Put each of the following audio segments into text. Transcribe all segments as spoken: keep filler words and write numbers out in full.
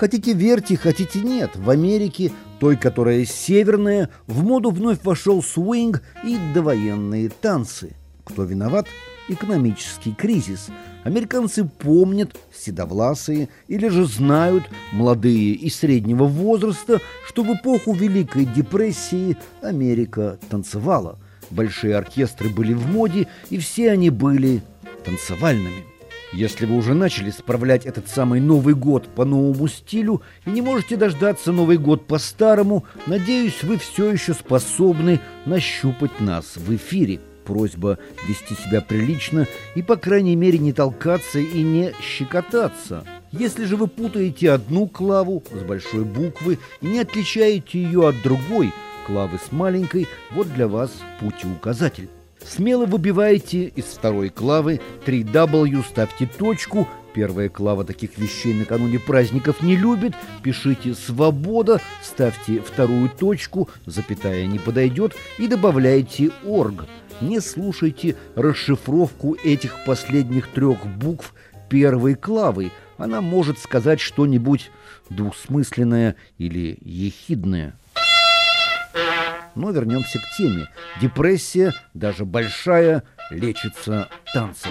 Хотите верьте, хотите нет, в Америке, той, которая северная, в моду вновь вошел свинг и довоенные танцы. Кто виноват? Экономический кризис. Американцы помнят, седовласые, или же знают, молодые и среднего возраста, что в эпоху Великой депрессии Америка танцевала. Большие оркестры были в моде, и все они были танцевальными. Если вы уже начали справлять этот самый Новый год по новому стилю и не можете дождаться Новый год по-старому, надеюсь, вы все еще способны нащупать нас в эфире. Просьба вести себя прилично и, по крайней мере, не толкаться и не щекотаться. Если же вы путаете одну клаву с большой буквы и не отличаете ее от другой клавы с маленькой, вот для вас путеуказатель. Смело выбивайте из второй клавы три дабл ю, ставьте точку. Первая клава таких вещей накануне праздников не любит. Пишите «Свобода», ставьте вторую точку, запятая не подойдет, и добавляйте «орг». Не слушайте расшифровку этих последних трех букв первой клавы. Она может сказать что-нибудь двусмысленное или ехидное. Но вернемся к теме. Депрессия, даже большая, лечится танцем.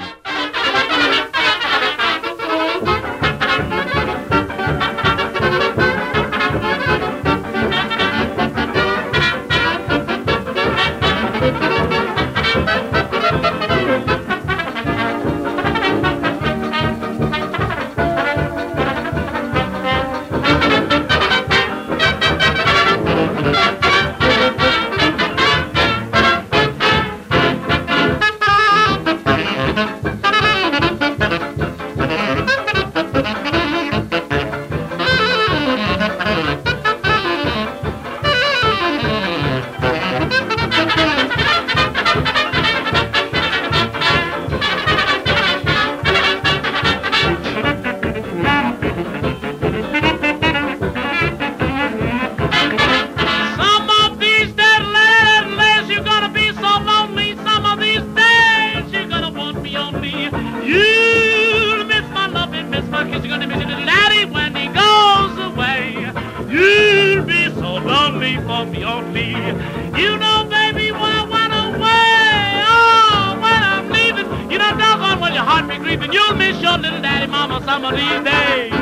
You know, baby, when I went away, oh, when I'm leaving, you know, doggone, when your heart be grieving, you'll miss your little daddy, mama, some of these days.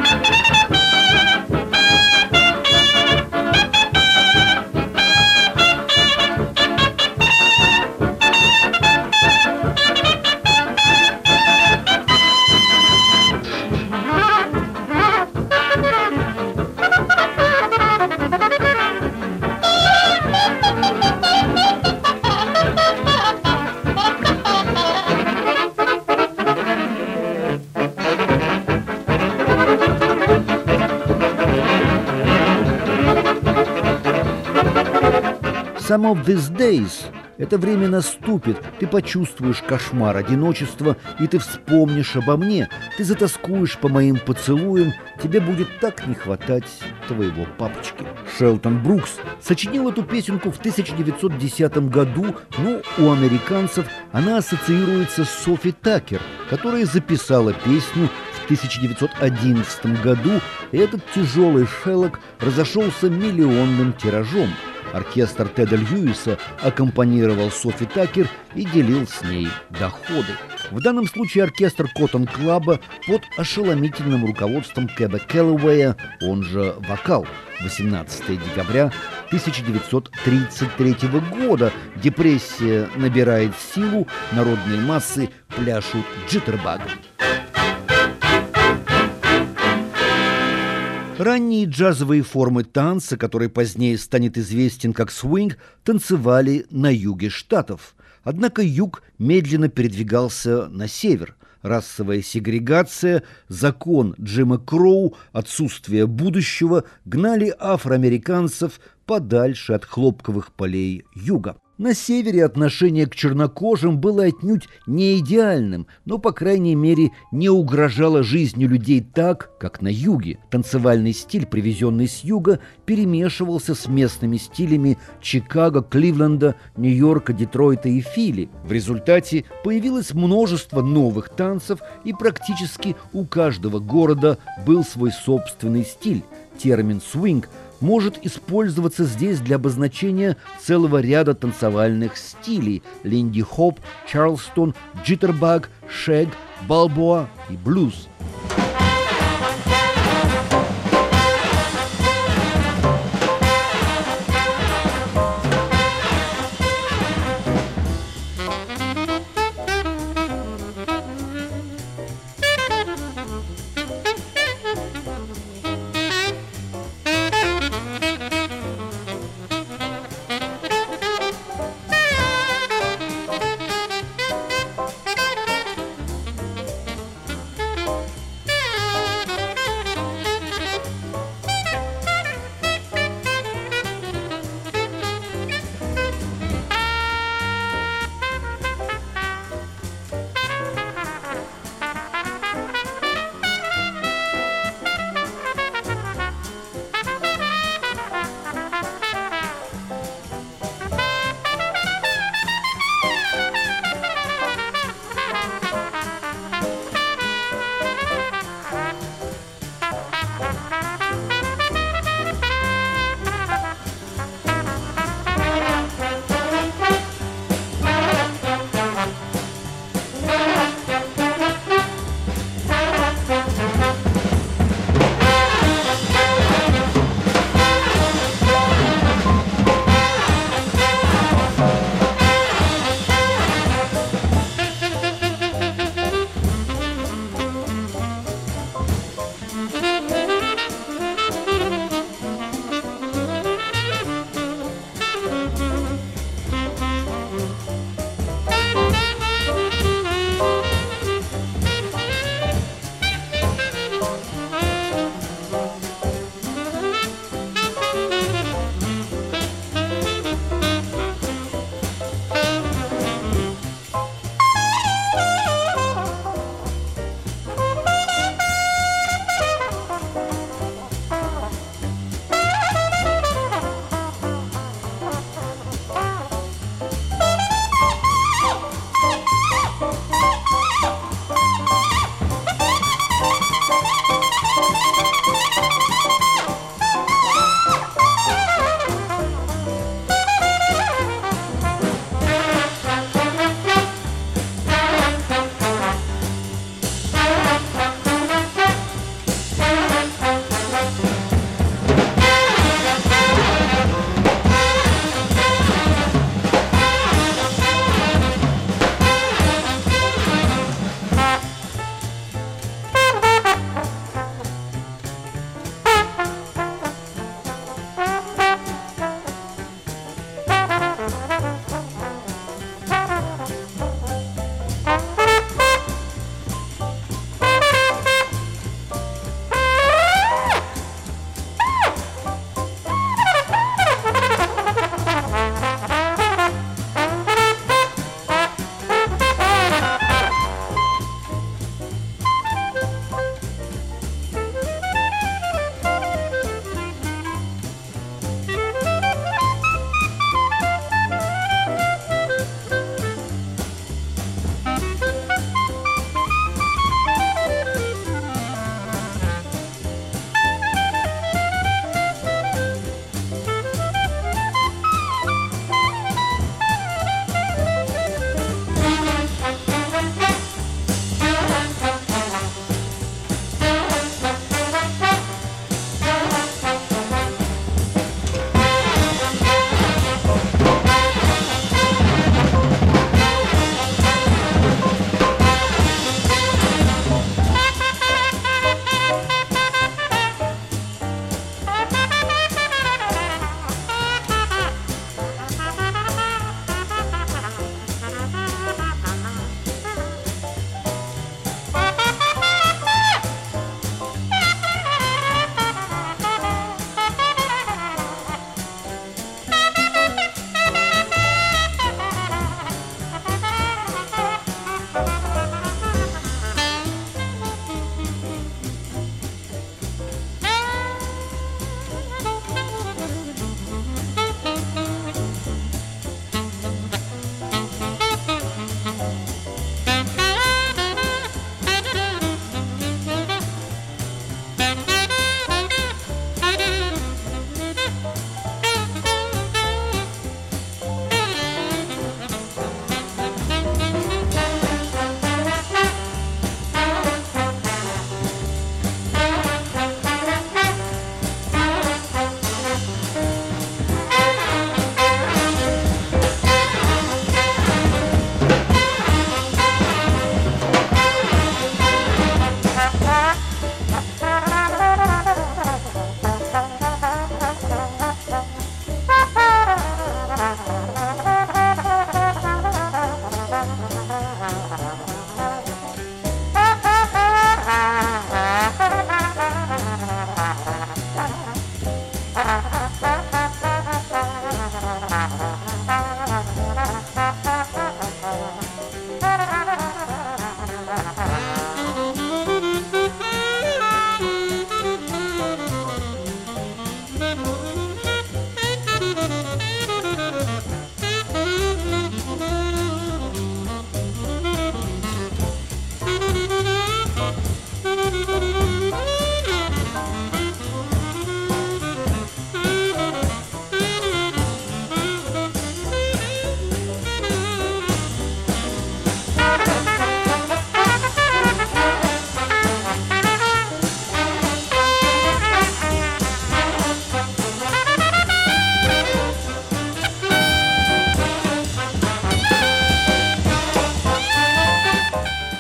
Some of these days. Это время наступит, ты почувствуешь кошмар одиночества, и ты вспомнишь обо мне, ты затоскуешь по моим поцелуям, тебе будет так не хватать твоего папочки. Шелтон Брукс сочинил эту песенку в тысяча девятьсот десятом году, но у американцев она ассоциируется с Софи Таккер, которая записала песню в тысяча девятьсот одиннадцатом году, и этот тяжелый шеллок разошелся миллионным тиражом. Оркестр Теда Льюиса аккомпанировал Софи Таккер и делил с ней доходы. В данном случае оркестр Коттон Клаба под ошеломительным руководством Кэба Келлоуэя, он же «Вокал». восемнадцатого декабря тысяча девятьсот тридцать третьего года. Депрессия набирает силу, народные массы пляшут джиттербаг. Ранние джазовые формы танца, который позднее станет известен как свинг, танцевали на юге штатов. Однако юг медленно передвигался на север. Расовая сегрегация, закон Джима Кроу, отсутствие будущего гнали афроамериканцев подальше от хлопковых полей юга. На севере отношение к чернокожим было отнюдь не идеальным, но, по крайней мере, не угрожало жизни людей так, как на юге. Танцевальный стиль, привезенный с юга, перемешивался с местными стилями Чикаго, Кливленда, Нью-Йорка, Детройта и Фили. В результате появилось множество новых танцев, и практически у каждого города был свой собственный стиль. Термин «свинг» может использоваться здесь для обозначения целого ряда танцевальных стилей – линди-хоп, чарльстон, джиттербаг, шэг, балбоа и блюз.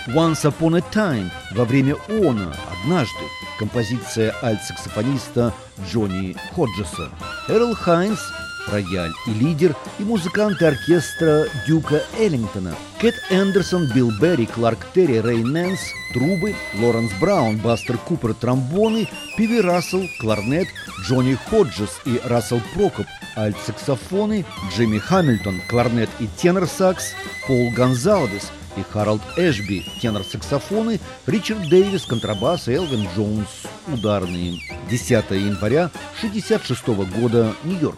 Once Upon a Time, во время она, однажды, композиция альт-саксофониста Джонни Ходжеса. Эрл Хайнс, рояль и лидер, и музыканты оркестра Дюка Эллингтона. Кэт Эндерсон, Билл Берри, Кларк Терри, Рэй Нэнс, трубы, Лоренс Браун, Бастер Купер, тромбоны, Пиви Рассел, кларнет, Джонни Ходжес и Рассел Прокоп, альт-саксофоны, Джимми Хамильтон, кларнет и тенор-сакс, Пол Гонзалвес и Харалд Эшби, тенор-саксофоны, Ричард Дэвис, контрабас и Элвин Джонс, ударные. десятого января шестьдесят шестого года, Нью-Йорк.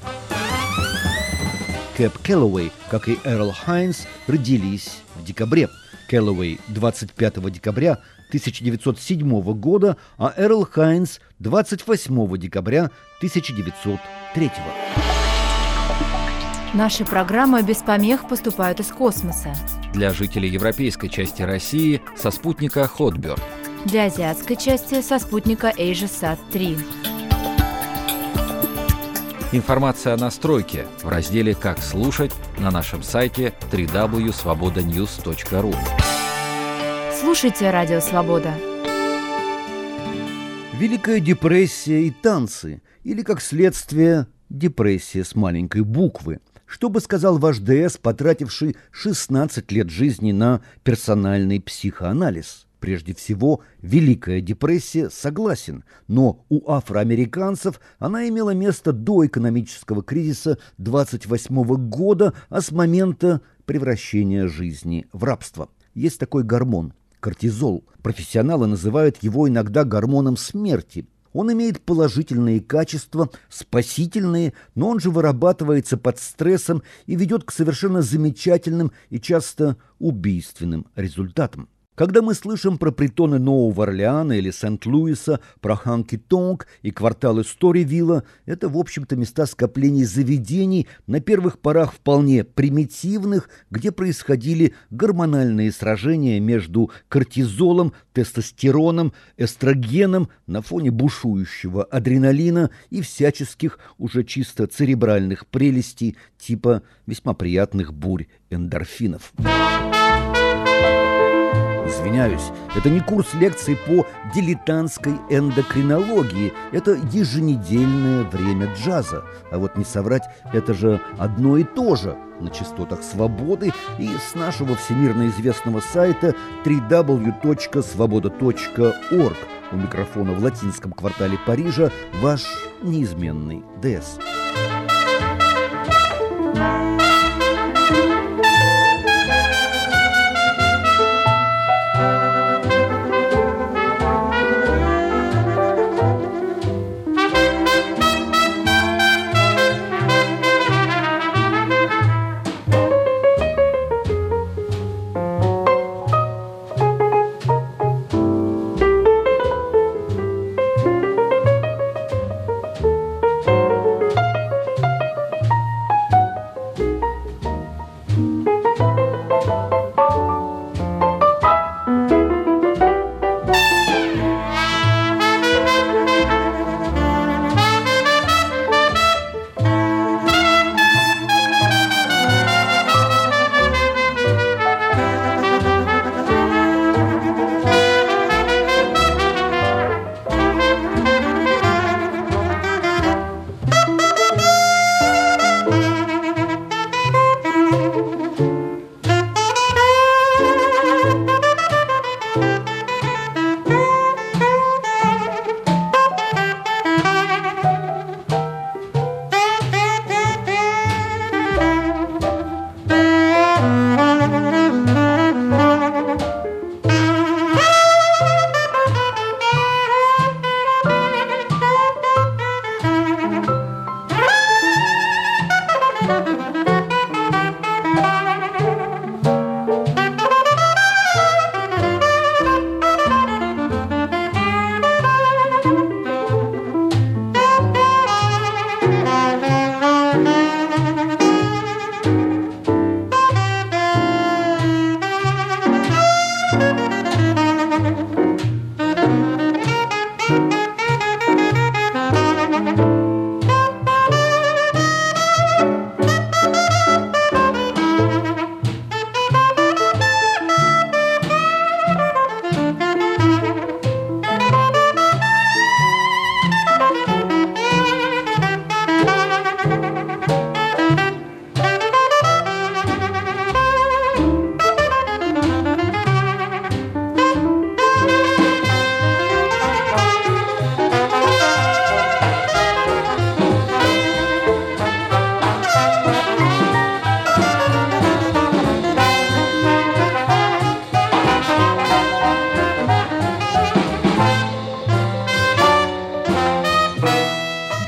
Кэп Келлоуэй, как и Эрл Хайнс, родились в декабре. Келлоуэй двадцать пятого декабря тысяча девятьсот седьмого года, а Эрл Хайнс двадцать восьмого декабря тысяча девятьсот третьего. Наши программы без помех поступают из космоса. Для жителей европейской части России со спутника Хотберд. Для азиатской части со спутника AsiaSat три. Информация о настройке в разделе «Как слушать» на нашем сайте дабл ю дабл ю дабл ю точка свобода ньюс точка ру. Слушайте Радио Свобода. Великая депрессия и танцы, или, как следствие, депрессия с маленькой буквы. Что бы сказал ваш ДС, потративший шестнадцать лет жизни на персональный психоанализ? Прежде всего, Великая депрессия, согласен, но у афроамериканцев она имела место до экономического кризиса двадцать восьмого года, а с момента превращения жизни в рабство. Есть такой гормон – кортизол. Профессионалы называют его иногда гормоном смерти. Он имеет положительные качества, спасительные, но он же вырабатывается под стрессом и ведет к совершенно замечательным и часто убийственным результатам. Когда мы слышим про притоны Нового Орлеана или Сент-Луиса, про Ханки-Тонг и кварталы Сторивилла, это, в общем-то, места скоплений заведений, на первых порах вполне примитивных, где происходили гормональные сражения между кортизолом, тестостероном, эстрогеном на фоне бушующего адреналина и всяческих уже чисто церебральных прелестей типа весьма приятных бурь эндорфинов. Извиняюсь, это не курс лекций по дилетантской эндокринологии, это еженедельное время джаза. А вот не соврать, это же одно и то же на частотах свободы и с нашего всемирно известного сайта дабл ю дабл ю дабл ю точка свобода точка орг. У микрофона в латинском квартале Парижа ваш неизменный ДС.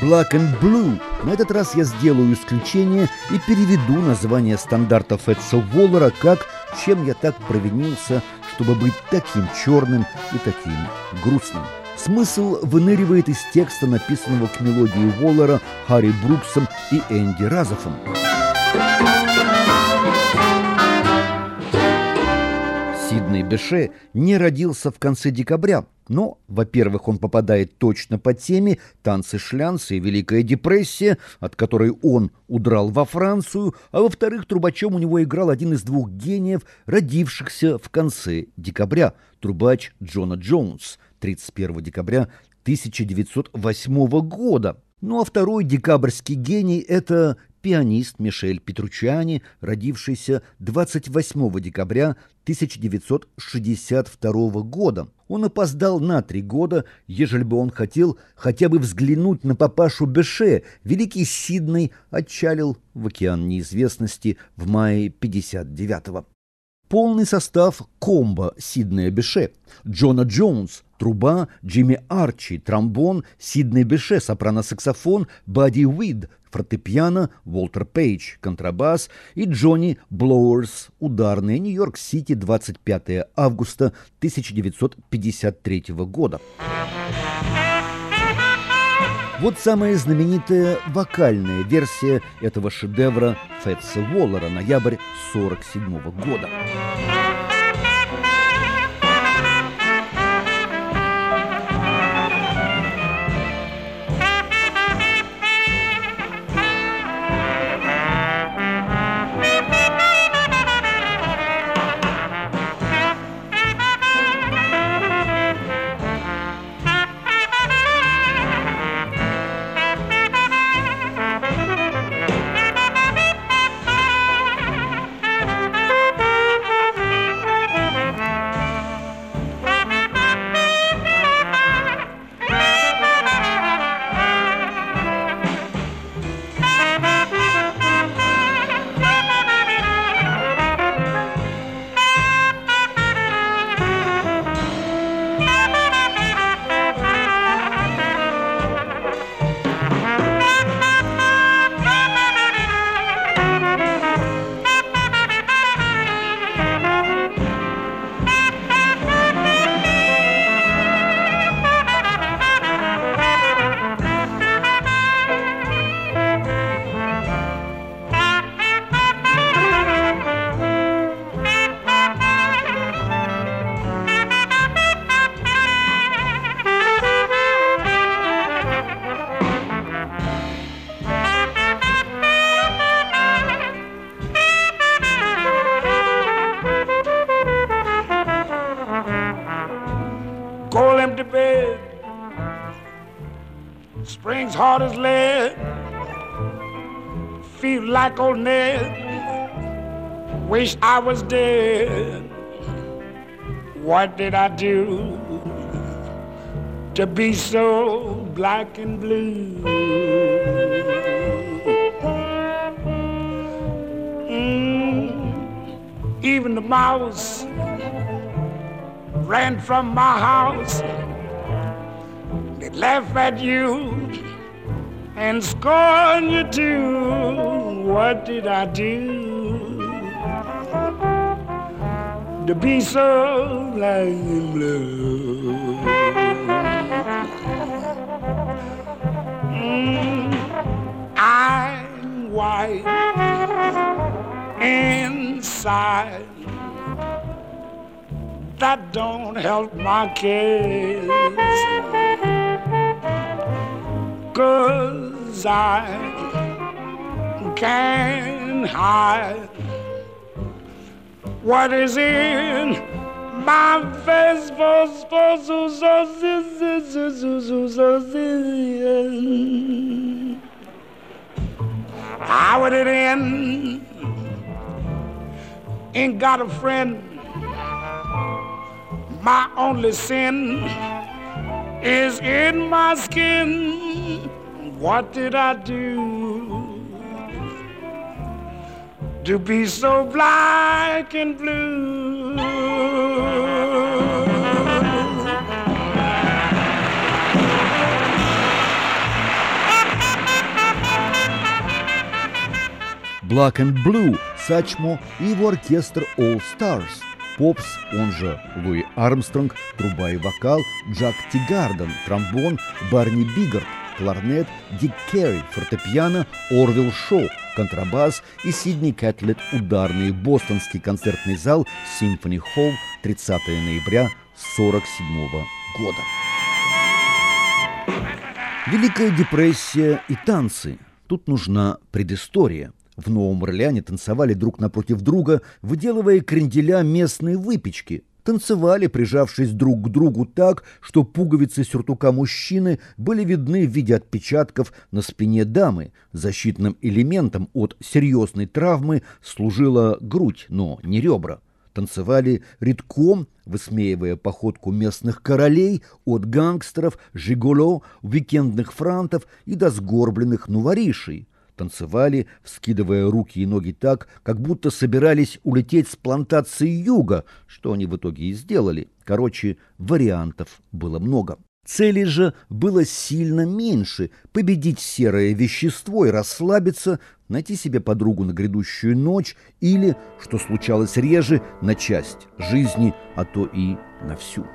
Black and Blue. На этот раз я сделаю исключение и переведу название стандарта Фэтса Уоллера как «Чем я так провинился, чтобы быть таким черным и таким грустным». Смысл выныривает из текста, написанного к мелодии Уоллера Харри Бруксом и Энди Разофом. Сидней Беше не родился в конце декабря, но, во-первых, он попадает точно по теме «Танцы-шлянцы» и «Великая депрессия», от которой он удрал во Францию, а во-вторых, трубачом у него играл один из двух гениев, родившихся в конце декабря – трубач Джона Джонс, тридцать первого декабря тысяча девятьсот восьмого года. Ну а второй декабрьский гений – это пианист Мишель Петруччиани, родившийся двадцать восьмого декабря тысяча девятьсот шестьдесят второго года. Он опоздал на три года, ежели бы он хотел хотя бы взглянуть на папашу Беше. Великий Сидней отчалил в океан неизвестности в мае пятьдесят девятого. Полный состав комбо Сиднея Беше: Джона Джонс – труба, Джимми Арчи – тромбон, Сидней Беше – сопрано-саксофон, Бадди Уид – фортепиано, Уолтер Пейдж – контрабас и Джонни Блоуэрс – ударные. Нью-Йорк-Сити, двадцать пятого августа тысяча девятьсот пятьдесят третьего года. Вот самая знаменитая вокальная версия этого шедевра Фэтса Уоллера, ноябрь сорок седьмого года. Cold empty bed, springs hard as lead, feel like old Ned, wish I was dead. What did I do to be so black and blue? Mm, even the mouse ran from my house. They laugh at you and scorn you too. What did I do to be so black and blue? Mm, I'm white inside. That don't help my case, 'cause I can't hide what is in my face. How would it end? Ain't got a friend. My only sin is in my skin. What did I do to be so black and blue? Black and Blue, Сачмо и его оркестр All Stars, Попс, он же Луи Армстронг, труба и вокал, Джак Тигарден, тромбон, Барни Бигард, кларнет, Дик Керри, фортепиано, Орвилл Шоу, контрабас и Сидни Кэтлет, ударный, бостонский концертный зал Symphony Hall, тридцатого ноября сорок седьмого года. Великая депрессия и танцы. Тут нужна предыстория. В Новом Орлеане танцевали друг напротив друга, выделывая кренделя местной выпечки. Танцевали, прижавшись друг к другу так, что пуговицы сюртука мужчины были видны в виде отпечатков на спине дамы. Защитным элементом от серьезной травмы служила грудь, но не ребра. Танцевали редком, высмеивая походку местных королей от гангстеров, жиголо, уикендных франтов и до сгорбленных нуворишей. Танцевали, вскидывая руки и ноги так, как будто собирались улететь с плантации юга, что они в итоге и сделали. Короче, вариантов было много. Цели же было сильно меньше – победить серое вещество и расслабиться, найти себе подругу на грядущую ночь или, что случалось реже, на часть жизни, а то и на всю.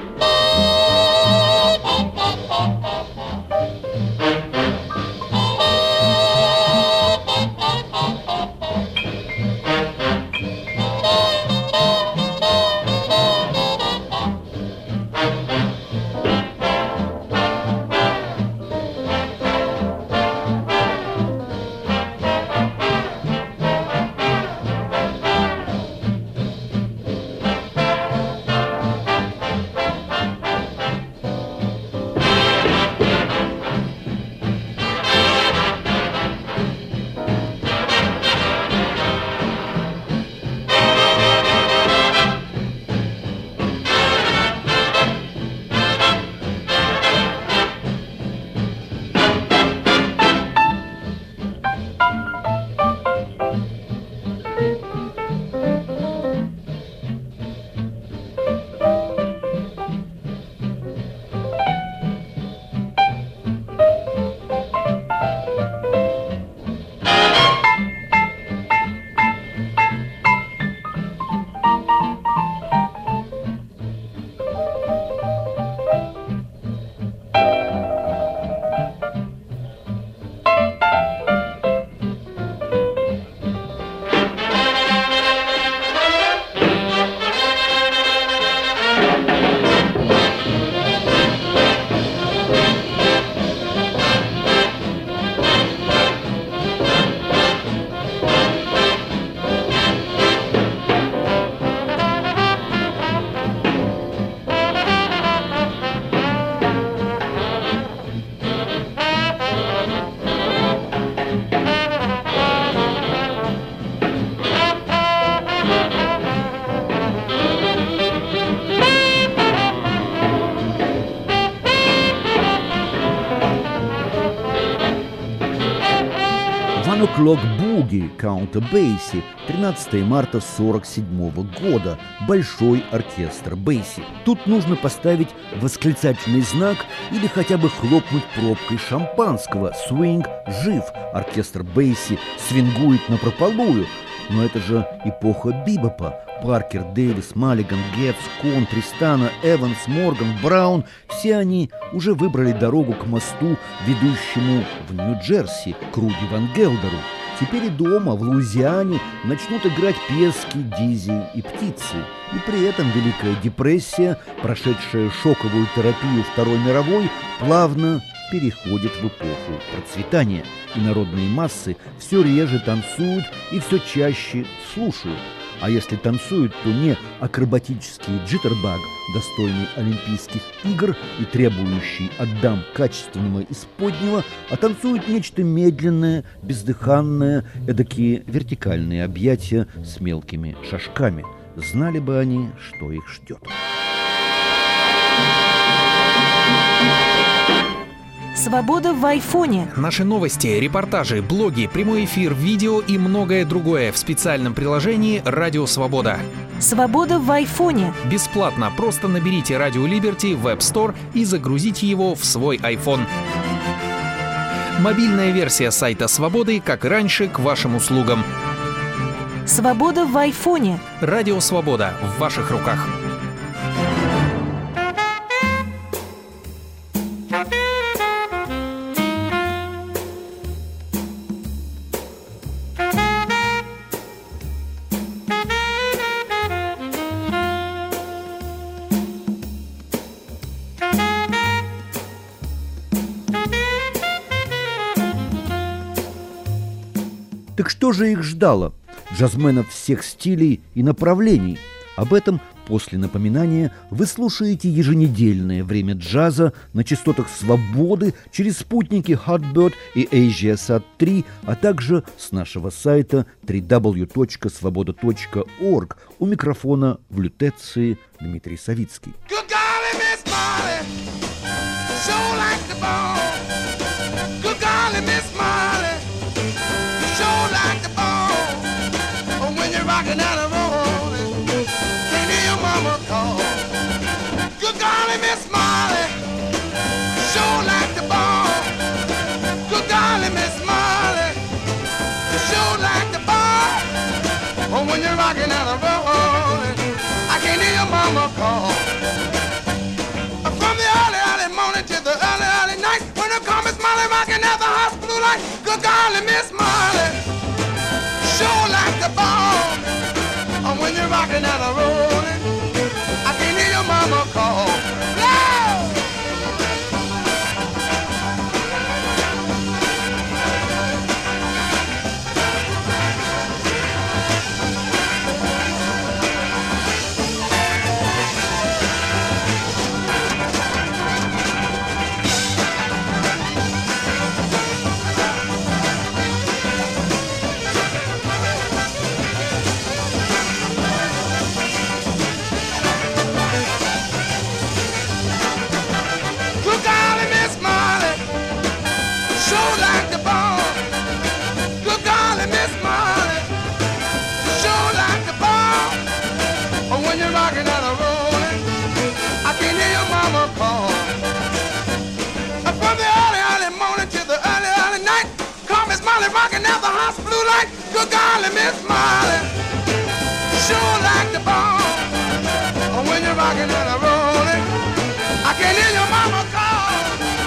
One O'Clock Boogie Каунта Бейси, тринадцатого марта сорок седьмого года, большой оркестр Бейси. Тут нужно поставить восклицательный знак или хотя бы хлопнуть пробкой шампанского. Свинг жив, оркестр Бейси свингует напропалую. Но это же эпоха бибопа. Паркер, Дэвис, Маллиган, Гетц, Кон, Тристана, Эванс, Морган, Браун – все они уже выбрали дорогу к мосту, ведущему в Нью-Джерси, к Руди Ван Гелдеру. Теперь и дома, в Луизиане, начнут играть пески, дизи и птицы. И при этом Великая депрессия, прошедшая шоковую терапию Второй мировой, плавно переходит в эпоху процветания. И народные массы все реже танцуют и все чаще слушают. А если танцуют, то не акробатический джиттербаг, достойный Олимпийских игр и требующий от дам качественного исподнего, а танцуют нечто медленное, бездыханное, эдакие вертикальные объятия с мелкими шажками. Знали бы они, что их ждет. Свобода в айфоне. Наши новости, репортажи, блоги, прямой эфир, видео и многое другое в специальном приложении «Радио Свобода». Свобода в айфоне. Бесплатно. Просто наберите «Радио Либерти» в App Store и загрузите его в свой iPhone. Мобильная версия сайта «Свободы», как и раньше, к вашим услугам. Свобода в айфоне. Радио «Свобода» в ваших руках. Так что же их ждало? Джазменов всех стилей и направлений. Об этом после напоминания вы слушаете еженедельное время джаза на частотах «Свободы» через спутники Hotbird и AsiaSat три, а также с нашего сайта дабл ю дабл ю дабл ю точка свобода точка орг. У микрофона в лютеции Дмитрий Савицкий. Rockin' down the road, can't hear your mama call. Good golly, Miss Molly, sure like the ball. Good golly, Miss Molly, sure like the ball. Oh, when you're rockin' down the road, I can't hear your mama call. From the early, early morning to the early, early night, when I call Miss Molly rockin' at the hospital light. Good golly, Miss Molly, sure like the ball. When you're rocking down the road, I can hear your mama call. Rockin' at the hospital light, good golly, Miss Molly, sure like the ball. When you're rockin' and a rollin', I can hear your mama call.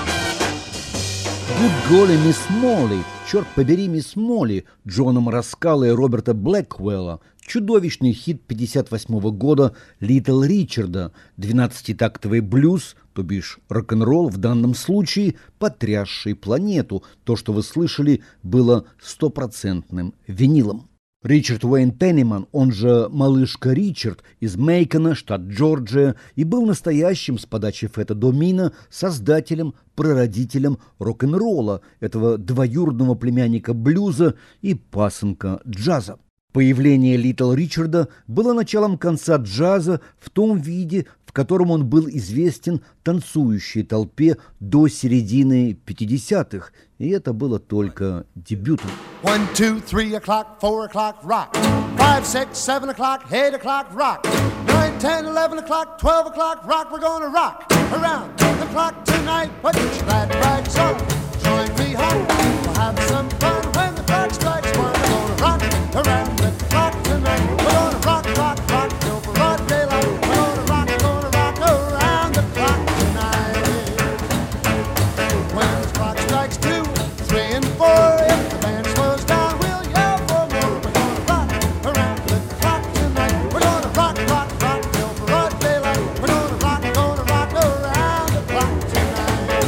Good golly, Miss Molly, черт побери, Мисс Молли, Джона Мараскала и Роберта Блэквелла. Чудовищный хит пятьдесят восьмого года Литл Ричарда, двенадцатитактовый блюз, то бишь рок-н-ролл в данном случае, потрясший планету. То, что вы слышали, было стопроцентным винилом. Ричард Уэйн Пенниман, он же Малышка Ричард, из Мейкона, штат Джорджия, и был настоящим с подачи Фета Домино создателем, прародителем рок-н-ролла, этого двоюродного племянника блюза и пасынка джаза. Появление Литл Ричарда было началом конца джаза в том виде, в котором он был известен танцующей толпе до середины пятидесятых, и это было только дебютом. One, two, three o'clock, four o'clock, rock. Five, six, seven o'clock, eight o'clock, rock. Nine, ten, eleven o'clock, twelve o'clock, rock. We're gonna rock around the clock tonight. Put your glad rags on, join me home. We'll have some fun when the clock strikes one. We're gonna rock around the clock tonight. We're gonna rock, rock, rock till broad daylight. We're gonna rock, gonna rock around the clock tonight. When the clock strikes two, three and four, if the band slows down, we'll yell for more. We're gonna rock around the clock tonight. We're gonna rock, rock, rock till broad daylight. We're gonna rock, gonna rock around the clock tonight.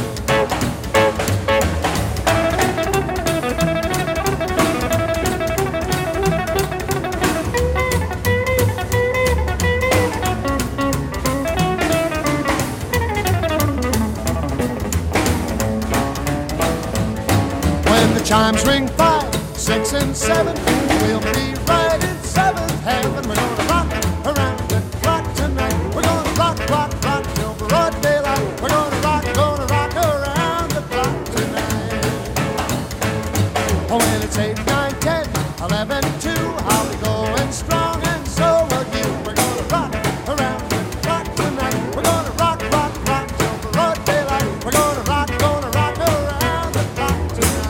When the chimes ring five, six, and seven, we'll be right in seventh heaven. We're gonna rock around the clock tonight. We're gonna rock, rock, rock till broad daylight. We're gonna rock, gonna rock around the clock tonight. Oh, when it's eight, nine, ten, eleven, two, I'll be going strong, and so will you. We're gonna rock around the clock tonight. We're gonna rock, rock, rock till broad daylight. We're gonna rock, gonna rock around the clock tonight.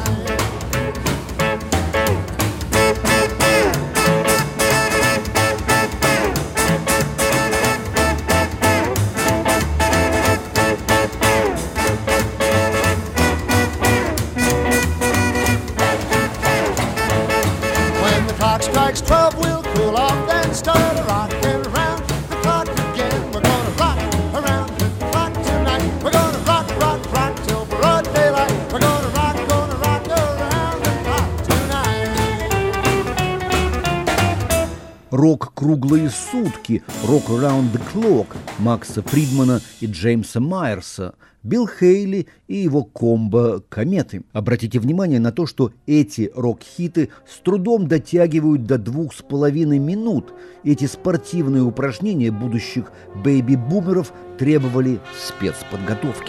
strikes twelve, we'll cool off, then start rocking around the clock again. We're gonna rock around the clock tonight. We're gonna rock, rock, rock till broad daylight. We're gonna rock, gonna rock around the clock tonight. Рок круглые сутки, Rock Around the Clock Макса Фридмана и Джеймса Майерса, Билл Хейли и его комбо «Кометы». Обратите внимание на то, что эти рок-хиты с трудом дотягивают до двух с половиной минут. Эти спортивные упражнения будущих бэйби-бумеров требовали спецподготовки.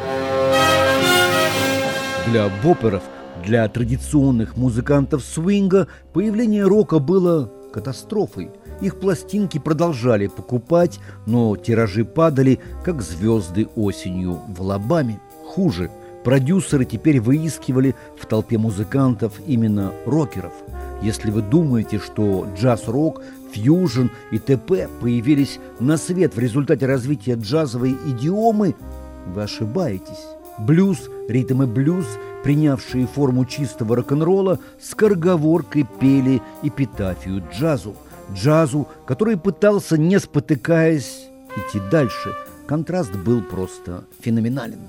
Для бопперов, для традиционных музыкантов свинга появление рока было катастрофой. Их пластинки продолжали покупать, но тиражи падали, как звезды осенью в Алабаме. Хуже, продюсеры теперь выискивали в толпе музыкантов именно рокеров. Если вы думаете, что джаз-рок, фьюжн и т.п. появились на свет в результате развития джазовой идиомы, вы ошибаетесь. Блюз, ритм и блюз, принявшие форму чистого рок-н-ролла, скороговоркой пели эпитафию джазу. Джазу, который пытался, не спотыкаясь, идти дальше. Контраст был просто феноменален.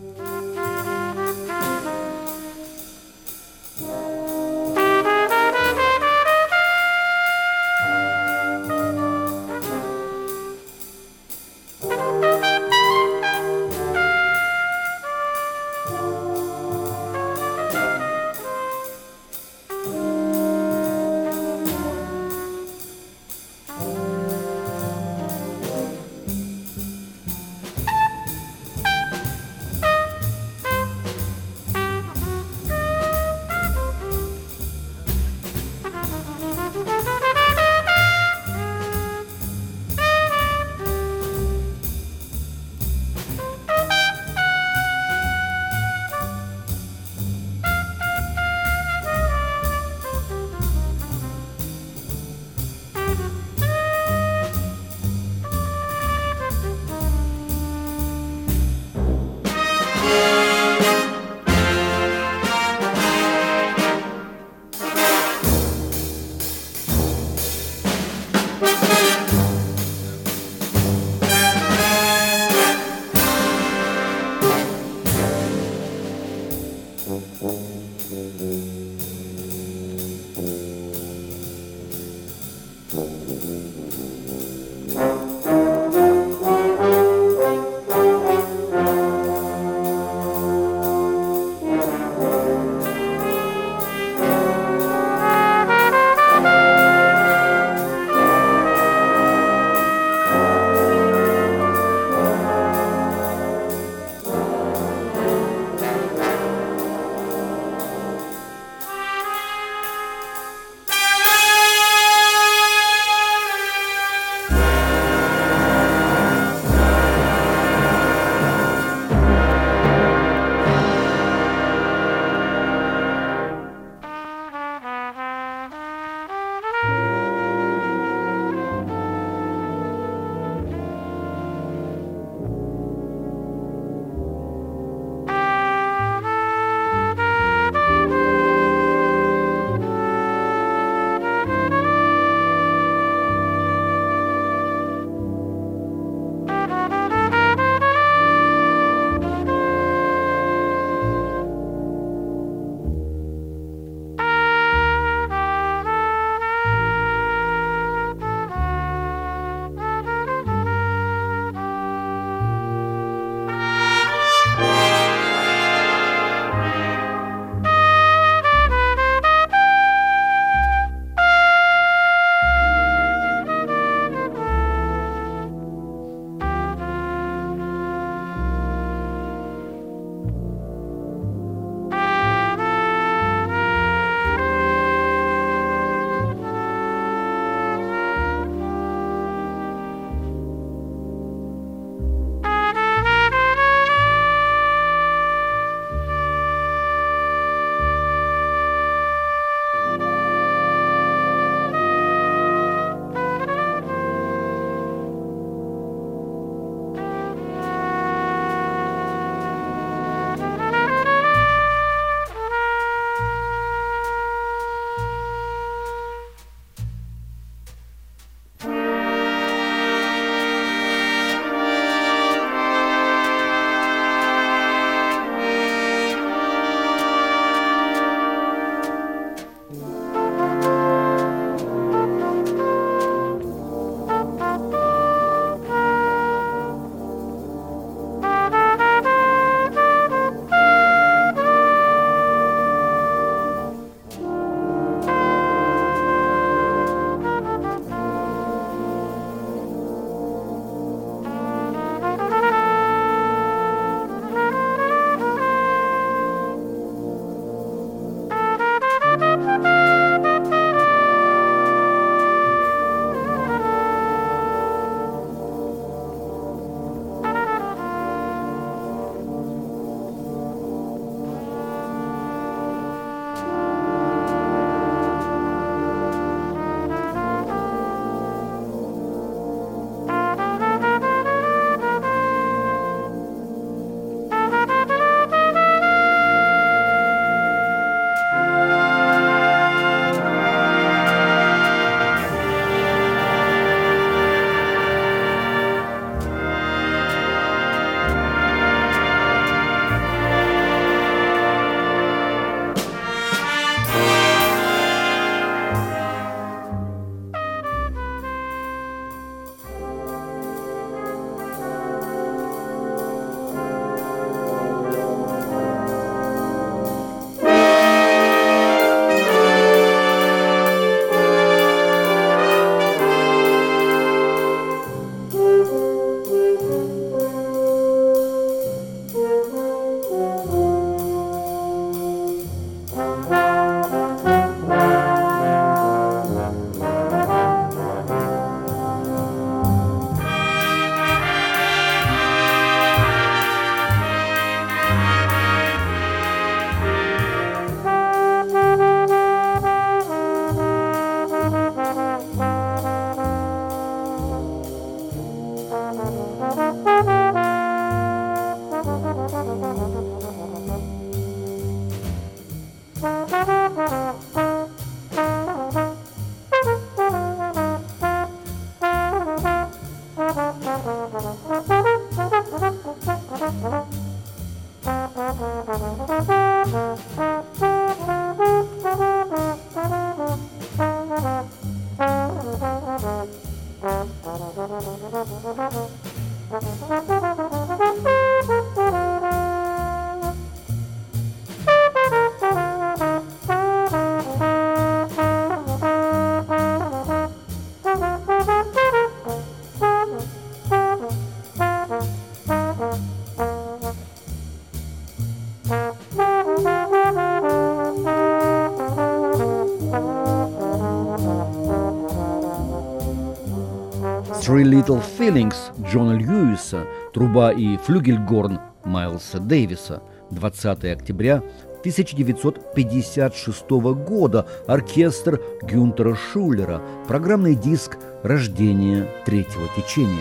«Three Little Feelings» Джона Льюиса, труба и флюгельгорн Майлса Дэвиса, двадцатого октября тысяча девятьсот пятьдесят шестого года, оркестр Гюнтера Шулера, программный диск «Рождение третьего течения».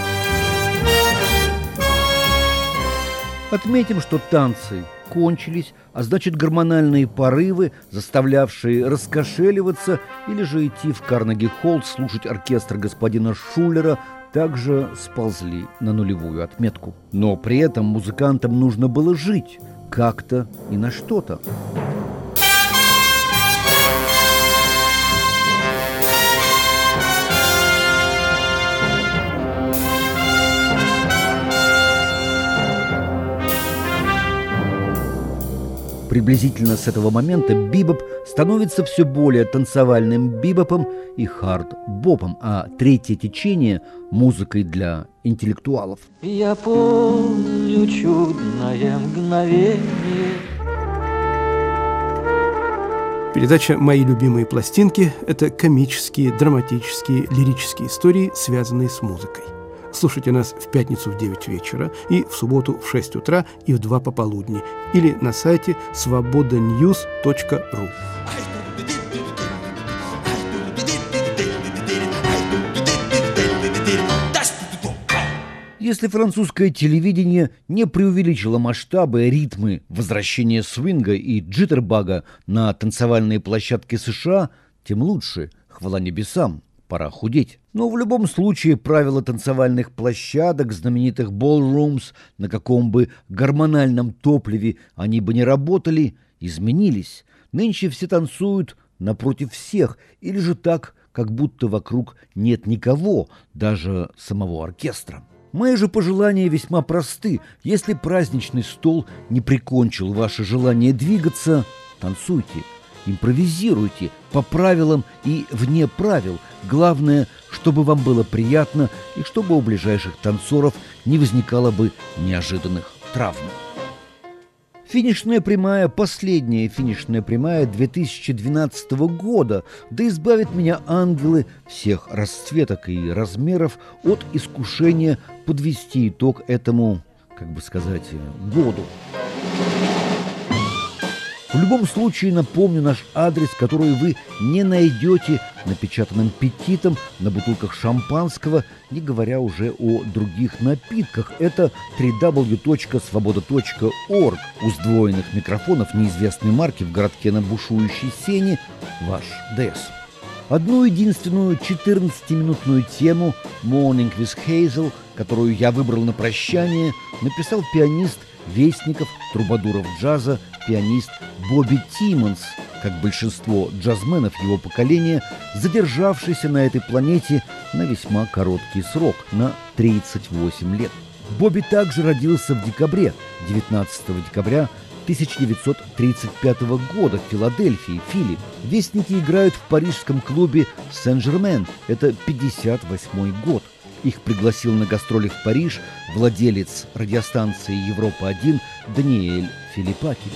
Отметим, что танцы кончились, а значит гормональные порывы, заставлявшие раскошеливаться или же идти в Карнеги-холл слушать оркестр господина Шулера, также сползли на нулевую отметку. Но при этом музыкантам нужно было жить как-то и на что-то. Приблизительно с этого момента бибоп становится все более танцевальным бибопом и хард-бопом, а третье течение – музыкой для интеллектуалов. Я помню чудное мгновение. Передача «Мои любимые пластинки» – это комические, драматические, лирические истории, связанные с музыкой. Слушайте нас в пятницу в девять вечера и в субботу в шесть утра и в два пополудни или на сайте свобода ньюс точка ру. Если французское телевидение не преувеличило масштабы и ритмы возвращения свинга и джиттербага на танцевальные площадки США, тем лучше, хвала небесам. Пора худеть. Но в любом случае правила танцевальных площадок, знаменитых ballrooms, на каком бы гормональном топливе они бы не работали, изменились. Нынче все танцуют напротив всех, или же так, как будто вокруг нет никого, даже самого оркестра. Мои же пожелания весьма просты. Если праздничный стол не прикончил ваше желание двигаться, танцуйте. Импровизируйте по правилам и вне правил. Главное, чтобы вам было приятно и чтобы у ближайших танцоров не возникало бы неожиданных травм. Финишная прямая, последняя финишная прямая две тысячи двенадцатого года. Да избавит меня ангелы всех расцветок и размеров от искушения подвести итог этому, как бы сказать, году. В любом случае напомню наш адрес, который вы не найдете напечатанным петитом на бутылках шампанского, не говоря уже о других напитках. Это дабл ю дабл ю дабл ю точка свобода точка орг. У сдвоенных микрофонов неизвестной марки в городке на бушующей сене ваш ДЭС. Одну единственную четырнадцатиминутную тему «Morning with Hazel», которую я выбрал на прощание, написал пианист Вестников, трубадуров джаза, пианист Бобби Тиммонс, как большинство джазменов его поколения, задержавшийся на этой планете на весьма короткий срок, на тридцать восемь лет. Бобби также родился в декабре, девятнадцатого декабря тысяча девятьсот тридцать пятого года в Филадельфии, Фили. Вестники играют в парижском клубе Сен-Жермен, это пятьдесят восьмой год. Их пригласил на гастроли в Париж владелец радиостанции «Европа-один» Даниэль Филиппаки.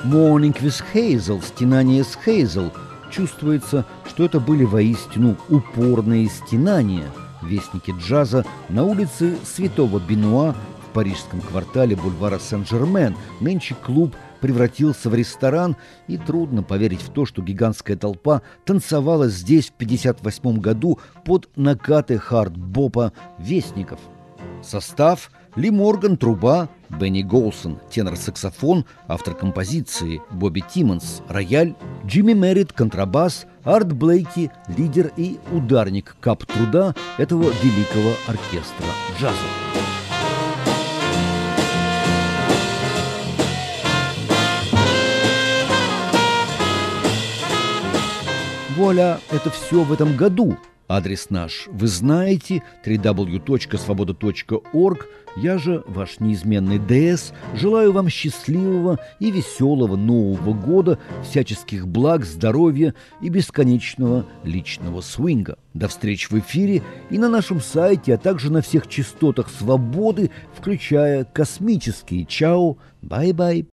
«Morning with Hazel», «Стенание с Хейзел». Чувствуется, что это были воистину упорные стенания. Вестники джаза на улице Святого Бенуа в парижском квартале бульвара Сен-Жермен. Нынче клуб превратился в ресторан, и трудно поверить в то, что гигантская толпа танцевала здесь в пятьдесят восьмом году под накаты хард-бопа вестников. Состав: Ли Морган – труба, Бенни Голсон – тенор-саксофон, автор композиции Бобби Тиммонс – рояль, Джимми Меррит – контрабас, Арт Блейки – лидер и ударник кап-труда этого великого оркестра джаза. Вуаля, это все в этом году. Адрес наш вы знаете, дабл ю дабл ю дабл ю точка свобода точка орг. Я же, ваш неизменный ДС, желаю вам счастливого и веселого Нового года, всяческих благ, здоровья и бесконечного личного свинга. До встречи в эфире и на нашем сайте, а также на всех частотах свободы, включая космические. Чао, бай-бай.